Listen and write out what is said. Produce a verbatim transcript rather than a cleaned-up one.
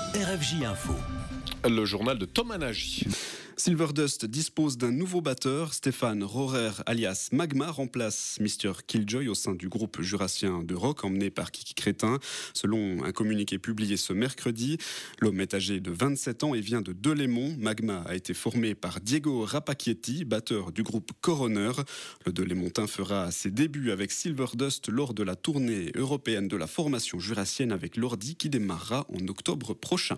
R F J Info. Le journal de Thomas Nagy. Silverdust dispose d'un nouveau batteur. Stéphane Rohrer, alias Magma, remplace mister Killjoy au sein du groupe jurassien de rock emmené par Kiki Crétin. Selon un communiqué publié ce mercredi, l'homme est âgé de vingt-sept ans et vient de Delémont. Magma a été formé par Diego Rapacchietti, batteur du groupe Coroner. Le Delémontain fera ses débuts avec Silverdust lors de la tournée européenne de la formation jurassienne avec l'Ordi qui démarrera en octobre prochain.